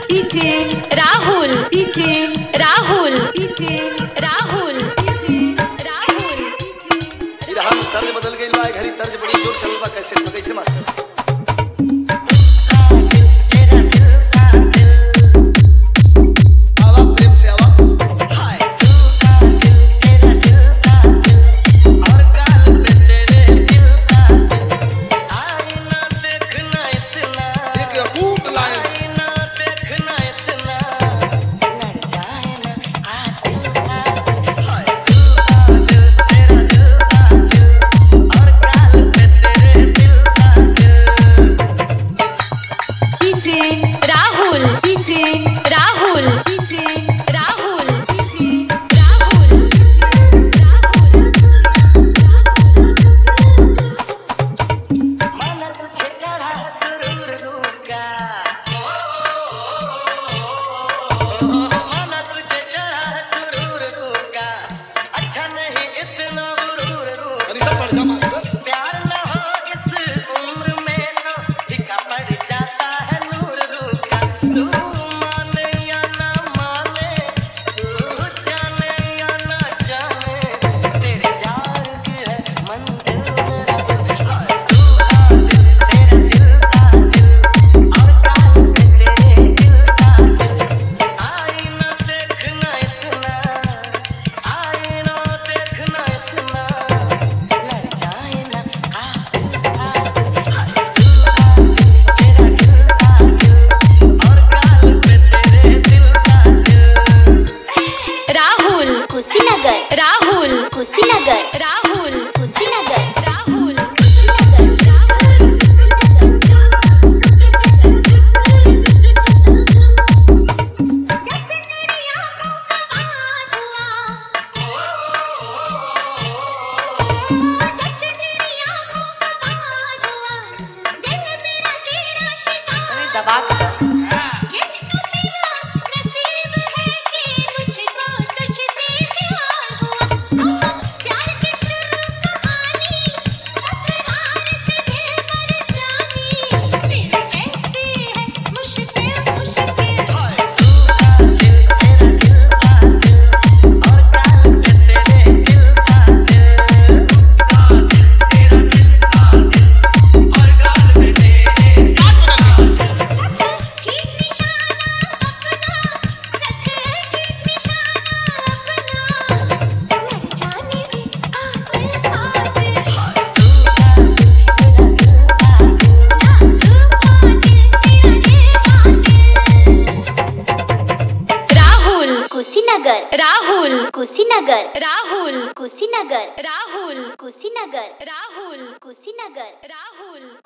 DJ Rahul DJ Rahul DJ Rahul DJ Rahul हम तर्ज बदल गई बा घरी तर्ज बड़ी जोर चल बा कैसे तो कैसे master Rahul DJ Rahul DJ Rahul DJ मन तुझे चढ़ा सुरूर का मन तुझे चढ़ा सुरूर का अच्छा नहीं इतना गुरूर अरे सब पढ़ जा मास्टर प्यार न हो इस उम्र में तो फीका पड़ जाता है नूर का तू माने या ना माने तू जाने या ना जाने तेरे यार की है मंजिल मेरा तू तेरा दिल और काल पे तेरे दिल का आई ना देखना इतना आई ना देखना इतना लड़ जाए ना राहुल कुशीनगर राहुल कुशीनगर राहुल कुशीनगर राहुल दबा के कुशीनगर राहुल कुशीनगर राहुल कुशीनगर राहुल कुशीनगर राहुल कुशीनगर राहुल